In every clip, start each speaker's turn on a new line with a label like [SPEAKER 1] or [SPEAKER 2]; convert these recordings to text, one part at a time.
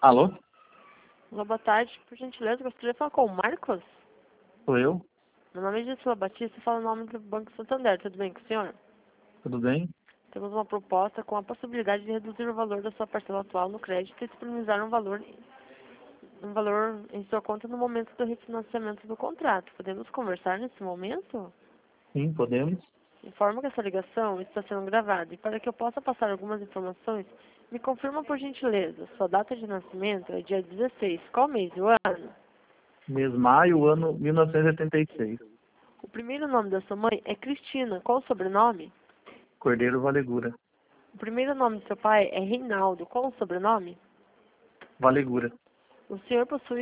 [SPEAKER 1] Alô?
[SPEAKER 2] Olá, boa tarde. Por gentileza, gostaria de falar com o Marcos?
[SPEAKER 1] Sou eu?
[SPEAKER 2] Meu nome é Gisela Batista e falo em nome do Banco Santander. Tudo bem com o senhor?
[SPEAKER 1] Tudo bem?
[SPEAKER 2] Temos uma proposta com a possibilidade de reduzir o valor da sua parcela atual no crédito e disponibilizar um valor em sua conta no momento do refinanciamento do contrato. Podemos conversar nesse momento?
[SPEAKER 1] Sim, podemos.
[SPEAKER 2] Informo que essa ligação está sendo gravada e para que eu possa passar algumas informações, me confirma por gentileza. Sua data de nascimento é dia 16. Qual mês e o ano?
[SPEAKER 1] Mês maio, ano 1986.
[SPEAKER 2] O primeiro nome da sua mãe é Cristina. Qual o sobrenome?
[SPEAKER 1] Cordeiro Valegura.
[SPEAKER 2] O primeiro nome do seu pai é Reinaldo. Qual o sobrenome?
[SPEAKER 1] Valegura.
[SPEAKER 2] O senhor possui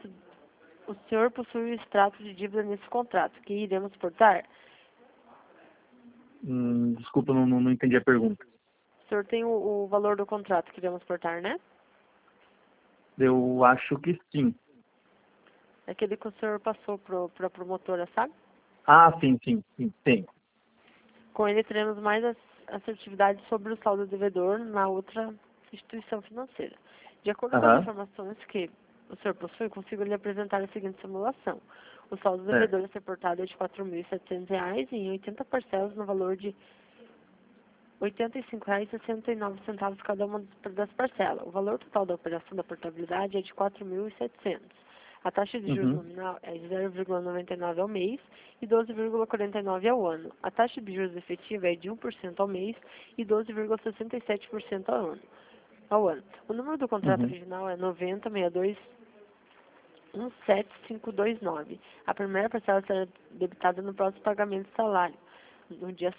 [SPEAKER 2] o extrato de dívida nesse contrato que iremos portar?
[SPEAKER 1] Desculpa, não entendi a pergunta.
[SPEAKER 2] O senhor tem o valor do contrato que iremos portar, né?
[SPEAKER 1] Eu acho que sim.
[SPEAKER 2] Aquele que o senhor passou para a promotora, sabe?
[SPEAKER 1] Ah, sim, tem.
[SPEAKER 2] Com ele teremos mais assertividade sobre o saldo devedor na outra instituição financeira. De acordo com as
[SPEAKER 1] Aham,
[SPEAKER 2] informações que o senhor possui, consigo lhe apresentar a seguinte simulação. O saldo
[SPEAKER 1] certo.
[SPEAKER 2] devedor a ser portado é de R$ 4.700 em 80 parcelas no valor de R$ 85,69 cada uma das parcelas. O valor total da operação da portabilidade é de 4.700. A taxa de juros
[SPEAKER 1] Uhum,
[SPEAKER 2] nominal é de 0,99 ao mês e 12,49 ao ano. A taxa de juros efetiva é de 1% ao mês e 12,67% ao ano. O número do contrato
[SPEAKER 1] uhum,
[SPEAKER 2] original é 9062-17529. A primeira parcela será debitada no próximo pagamento de salário, no dia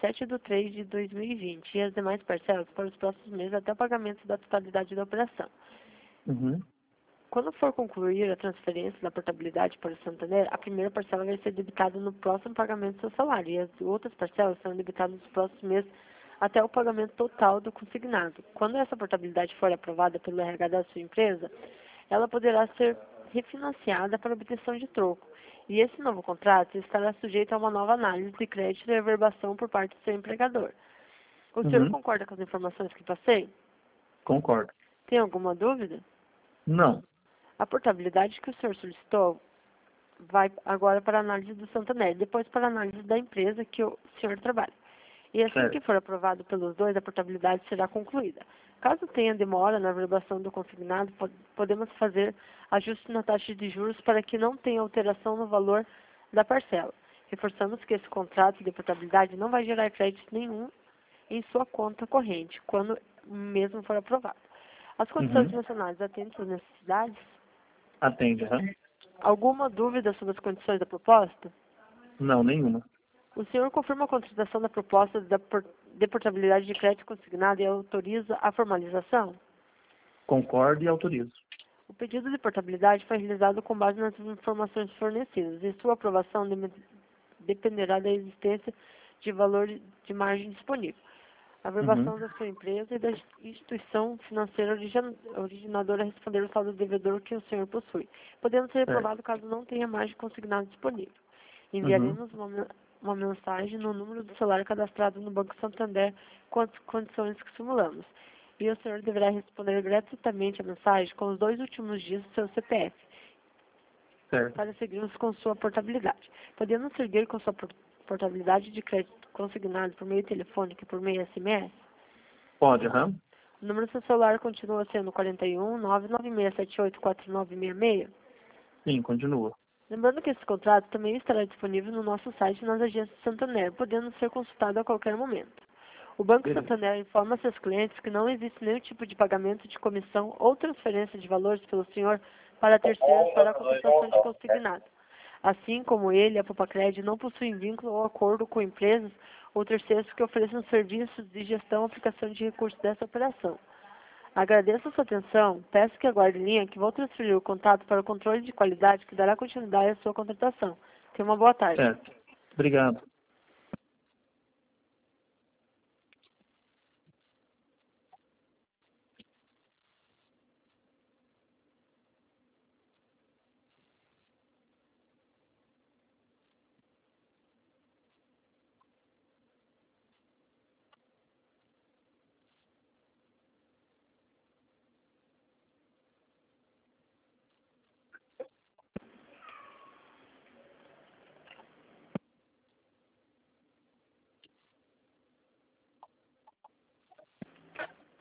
[SPEAKER 2] 7/3/2020, e as demais parcelas para os próximos meses até o pagamento da totalidade da operação.
[SPEAKER 1] uhum,
[SPEAKER 2] Quando for concluir a transferência da portabilidade para o Santander, a primeira parcela vai ser debitada no próximo pagamento do seu salário e as outras parcelas serão debitadas nos próximos meses até o pagamento total do consignado. Quando essa portabilidade for aprovada pelo RH da sua empresa, ela poderá ser refinanciada para obtenção de troco. E esse novo contrato estará sujeito a uma nova análise de crédito e averbação por parte do seu empregador. O senhor
[SPEAKER 1] uhum.
[SPEAKER 2] concorda com as informações que passei?
[SPEAKER 1] Concordo.
[SPEAKER 2] Tem alguma dúvida?
[SPEAKER 1] Não,
[SPEAKER 2] A portabilidade que o senhor solicitou vai agora para a análise do Santander, depois para a análise da empresa que o senhor trabalha. E assim que
[SPEAKER 1] certo.
[SPEAKER 2] for aprovado pelos dois, a portabilidade será concluída. Caso tenha demora na averbação do consignado, podemos fazer ajuste na taxa de juros para que não tenha alteração no valor da parcela. Reforçamos que esse contrato de portabilidade não vai gerar crédito nenhum em sua conta corrente, quando mesmo for aprovado. As condições
[SPEAKER 1] Uhum.
[SPEAKER 2] mencionadas atendem às necessidades?
[SPEAKER 1] Atende, aham.
[SPEAKER 2] Alguma dúvida sobre as condições da proposta?
[SPEAKER 1] Não, nenhuma.
[SPEAKER 2] O senhor confirma a contratação da proposta de portabilidade de crédito consignado e autoriza a formalização?
[SPEAKER 1] Concordo e autorizo.
[SPEAKER 2] O pedido de portabilidade foi realizado com base nas informações fornecidas e sua aprovação dependerá da existência de valor de margem disponível, a
[SPEAKER 1] Uhum,
[SPEAKER 2] averbação da sua empresa e da instituição financeira originadora a responder o saldo devedor que o senhor possui, podendo ser
[SPEAKER 1] certo.
[SPEAKER 2] aprovado caso não tenha margem consignado disponível.
[SPEAKER 1] Uhum,
[SPEAKER 2] Enviaremos uma mensagem no número do celular cadastrado no Banco Santander com as condições que simulamos. E o senhor deverá responder gratuitamente a mensagem com os 2 últimos dias do seu CPF,
[SPEAKER 1] certo.
[SPEAKER 2] para seguirmos com sua portabilidade. Podemos seguir com sua portabilidade de crédito consignado por meio telefônico e por meio SMS?
[SPEAKER 1] Pode, aham.
[SPEAKER 2] O número do seu celular continua sendo 41 99678 4966?
[SPEAKER 1] Sim, continua.
[SPEAKER 2] Lembrando que esse contrato também estará disponível no nosso site e nas agências Santander, podendo ser consultado a qualquer momento. O Banco
[SPEAKER 1] Beleza.
[SPEAKER 2] Santander informa seus clientes que não existe nenhum tipo de pagamento de comissão ou transferência de valores pelo senhor para terceiros para a contratação de consignado. Assim como ele, a Popacred não possui vínculo ou acordo com empresas ou terceiros que ofereçam serviços de gestão ou aplicação de recursos dessa operação. Agradeço a sua atenção. Peço que aguarde em linha que vou transferir o contato para o controle de qualidade que dará continuidade à sua contratação. Tenha uma boa tarde.
[SPEAKER 1] Certo. Obrigado.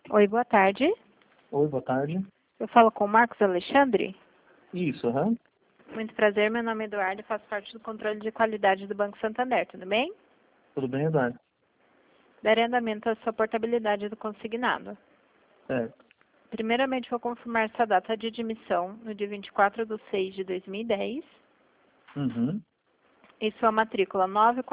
[SPEAKER 2] Oi, boa tarde.
[SPEAKER 1] Oi, boa tarde.
[SPEAKER 2] Eu falo com o Marcos Alexandre.
[SPEAKER 1] Isso, aham.
[SPEAKER 2] Muito prazer, meu nome é Eduardo e faço parte do controle de qualidade do Banco Santander, tudo bem?
[SPEAKER 1] Tudo bem, Eduardo?
[SPEAKER 2] Darei andamento à sua portabilidade do consignado.
[SPEAKER 1] Certo.
[SPEAKER 2] Primeiramente, vou confirmar sua data de admissão no dia 24/6/2010
[SPEAKER 1] Uhum.
[SPEAKER 2] e sua matrícula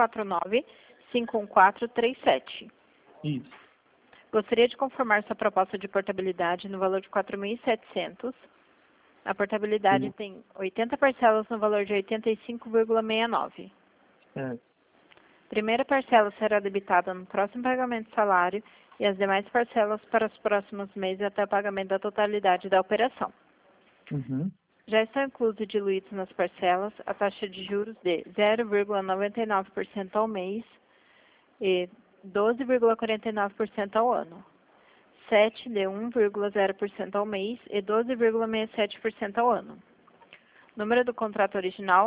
[SPEAKER 2] 949-51437.
[SPEAKER 1] Isso.
[SPEAKER 2] Gostaria de confirmar sua proposta de portabilidade no valor de 4.700. A portabilidade tem 80 parcelas no valor de 85,69.
[SPEAKER 1] Certo.
[SPEAKER 2] Primeira parcela será debitada no próximo pagamento de salário e as demais parcelas para os próximos meses até o pagamento da totalidade da operação.
[SPEAKER 1] Uhum.
[SPEAKER 2] Já estão inclusos e diluídos nas parcelas a taxa de juros de 0,99% ao mês e 12,49% ao ano, 7 de 1,0% ao mês e 12,67% ao ano. Número do contrato original,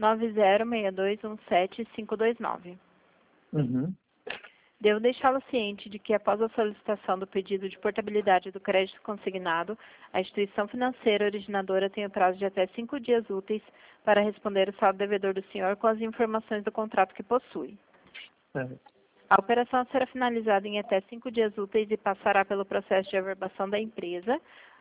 [SPEAKER 2] 9062175529.
[SPEAKER 1] Uhum.
[SPEAKER 2] Devo deixá-lo ciente de que, após a solicitação do pedido de portabilidade do crédito consignado, a instituição financeira originadora tem o prazo de até 5 dias úteis para responder o saldo devedor do senhor com as informações do contrato que possui.
[SPEAKER 1] Certo.
[SPEAKER 2] A operação será finalizada em até 5 dias úteis e passará pelo processo de averbação da empresa,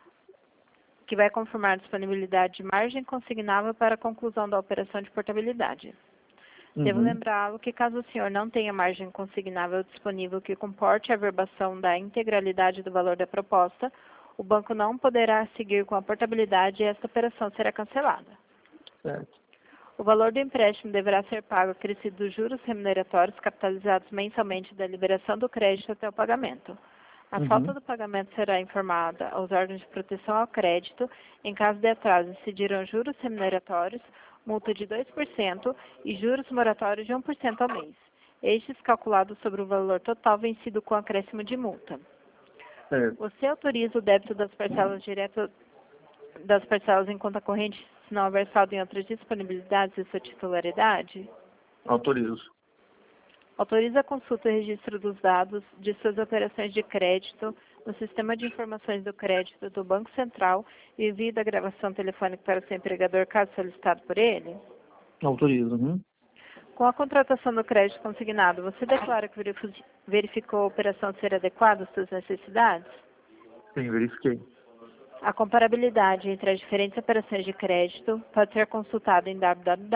[SPEAKER 2] que vai confirmar a disponibilidade de margem consignável para a conclusão da operação de portabilidade. Devo
[SPEAKER 1] Uhum.
[SPEAKER 2] lembrá-lo que, caso o senhor não tenha margem consignável disponível que comporte a averbação da integralidade do valor da proposta, o banco não poderá seguir com a portabilidade e esta operação será cancelada.
[SPEAKER 1] Certo.
[SPEAKER 2] O valor do empréstimo deverá ser pago acrescido dos juros remuneratórios capitalizados mensalmente da liberação do crédito até o pagamento. A falta do pagamento será informada aos órgãos de proteção ao crédito. Em caso de atraso, incidirão juros remuneratórios, multa de 2% e juros moratórios de 1% ao mês. Estes calculados sobre o valor total vencido com acréscimo de multa.
[SPEAKER 1] Certo.
[SPEAKER 2] Você autoriza o débito das parcelas direto das parcelas em conta corrente se não houver saldo em outras disponibilidades de sua titularidade?
[SPEAKER 1] Autorizo.
[SPEAKER 2] Autoriza a consulta e registro dos dados de suas operações de crédito no Sistema de Informações do Crédito do Banco Central e envio da gravação telefônica para o seu empregador, caso solicitado por ele?
[SPEAKER 1] Autorizo. Uhum.
[SPEAKER 2] Com a contratação do crédito consignado, você declara que verificou a operação ser adequada às suas necessidades?
[SPEAKER 1] Sim, verifiquei.
[SPEAKER 2] A comparabilidade entre as diferentes operações de crédito pode ser consultada em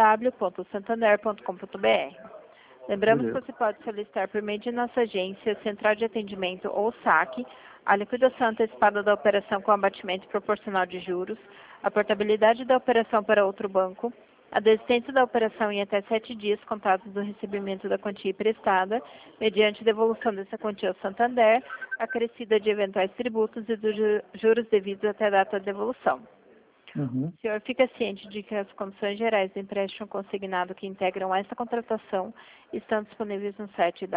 [SPEAKER 2] www.santander.com.br. Lembramos que
[SPEAKER 1] Beleza.
[SPEAKER 2] você pode solicitar por meio de nossa agência, central de atendimento ou SAC, a liquidação antecipada da operação com abatimento proporcional de juros, a portabilidade da operação para outro banco, a desistência da operação em até 7 dias contados do recebimento da quantia emprestada, mediante devolução dessa quantia ao Santander, acrescida de eventuais tributos e dos juros devidos até a data da devolução.
[SPEAKER 1] Uhum.
[SPEAKER 2] O senhor fica ciente de que as condições gerais do empréstimo consignado que integram esta contratação estão disponíveis no site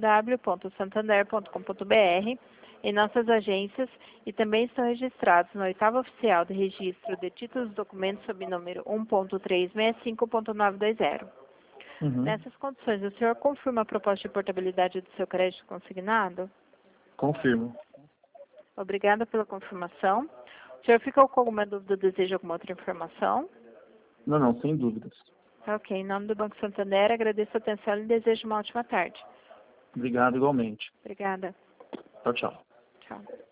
[SPEAKER 2] www.santander.com.br, em nossas agências, e também estão registrados no oitavo oficial de registro de títulos e documentos sob número 1.365.920.
[SPEAKER 1] Uhum.
[SPEAKER 2] Nessas condições, o senhor confirma a proposta de portabilidade do seu crédito consignado?
[SPEAKER 1] Confirmo.
[SPEAKER 2] Obrigada pela confirmação. O senhor ficou com alguma dúvida ou deseja alguma outra informação?
[SPEAKER 1] Não, sem dúvidas.
[SPEAKER 2] Ok, em nome do Banco Santander, agradeço a atenção e desejo uma ótima tarde.
[SPEAKER 1] Obrigado igualmente.
[SPEAKER 2] Obrigada.
[SPEAKER 1] Tchau, tchau.
[SPEAKER 2] Tchau.